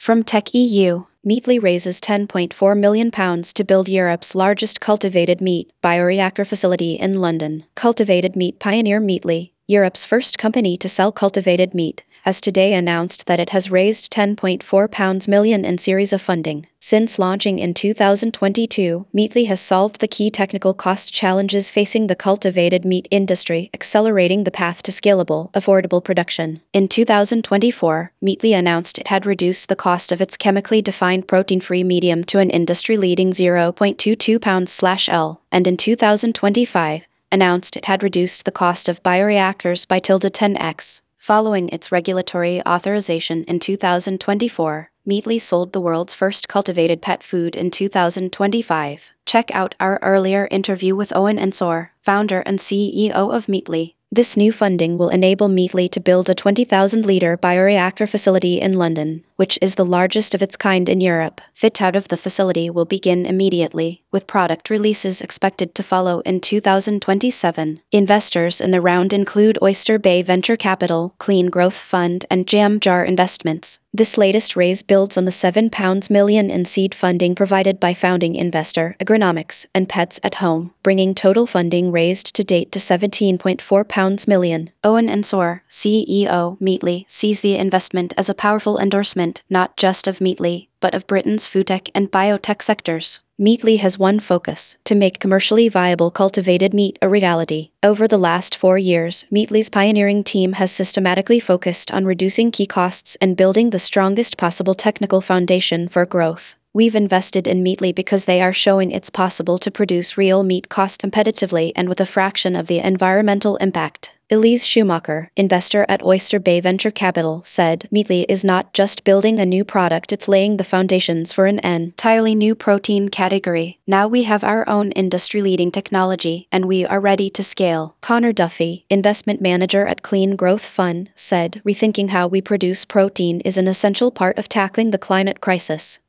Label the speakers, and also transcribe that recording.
Speaker 1: From Tech EU, Meatly raises £10.4 million to build Europe's largest cultivated meat bioreactor facility in London. Cultivated meat pioneer Meatly, Europe's first company to sell cultivated meat, has today announced that it has raised £10.4 million in series of funding. Since launching in 2022, Meatly has solved the key technical cost challenges facing the cultivated meat industry, accelerating the path to scalable, affordable production. In 2024, Meatly announced it had reduced the cost of its chemically defined protein-free medium to an industry-leading £0.22/L, and in 2025, announced it had reduced the cost of bioreactors by 10x. Following its regulatory authorization in 2024, Meatly sold the world's first cultivated pet food in 2025. Check out our earlier interview with Owen Ensor, founder and CEO of Meatly. This new funding will enable Meatly to build a 20,000-liter bioreactor facility in London, which is the largest of its kind in Europe. Fit-out of the facility will begin immediately, with product releases expected to follow in 2027. Investors in the round include Oyster Bay Venture Capital, Clean Growth Fund, and Jam Jar Investments. This latest raise builds on the £7 million in seed funding provided by founding investor Agronomics and Pets at Home, bringing total funding raised to date to £17.4 million. Owen Ensor, CEO, Meatly, sees the investment as a powerful endorsement not just of Meatly, but of Britain's foodtech and biotech sectors. Meatly has one focus: to make commercially viable cultivated meat a reality. Over the last 4 years, Meatly's pioneering team has systematically focused on reducing key costs and building the strongest possible technical foundation for growth. We've invested in Meatly because they are showing it's possible to produce real meat cost competitively and with a fraction of the environmental impact. Elise Schumacher, investor at Oyster Bay Venture Capital, said, "Meatly is not just building a new product, it's laying the foundations for an entirely new protein category. Now we have our own industry-leading technology, and we are ready to scale." Connor Duffy, investment manager at Clean Growth Fund, said, "Rethinking how we produce protein is an essential part of tackling the climate crisis.